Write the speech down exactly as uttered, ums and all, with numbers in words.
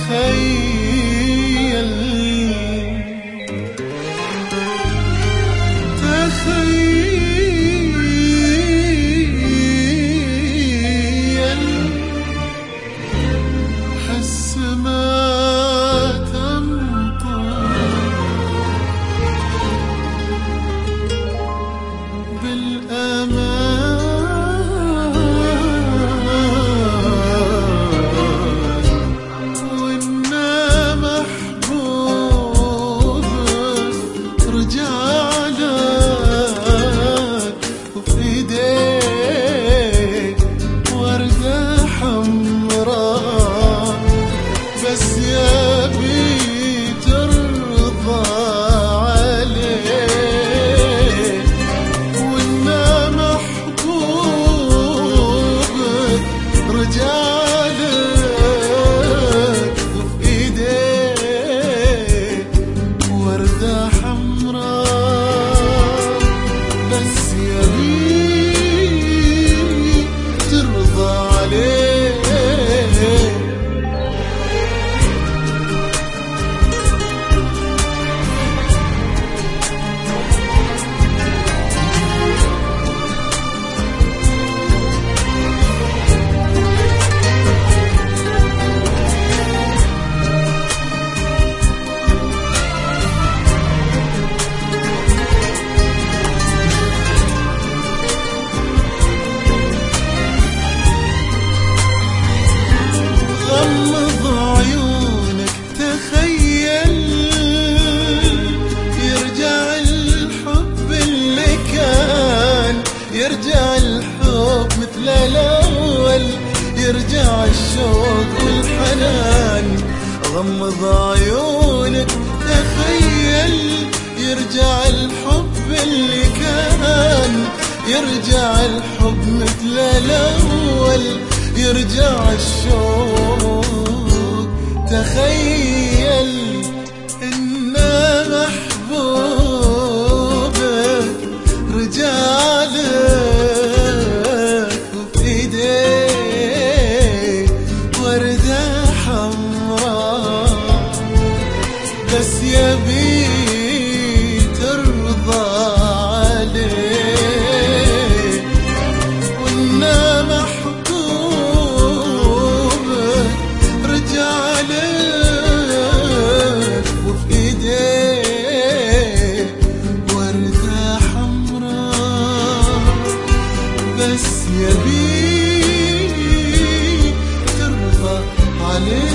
تخيل تخيل حس ما تمطر بالأمان وإنا محبوبك رجعلك وفي ايديك وردة حمراء بس يابي ترضى عليه وإنا محبوبك رجعلك وفي ايديك وردة حمراء بس يابي ترضى عليه. غمض عيونك تخيل يرجع الحب اللي كان يرجع الحب مثل الأول يرجع الشوق والحنان. غمض عيونك تخيل يرجع الحب اللي كان يرجع الحب مثل الأول يرجع الشوق. تخيل إن محبوبك رجعلك وفي ايديك وردة حمراء بس يبي ترضى عليه وإنا محبوبك رجعلك وفي ايديك وردة حمراء بس يبي ترضى عليه.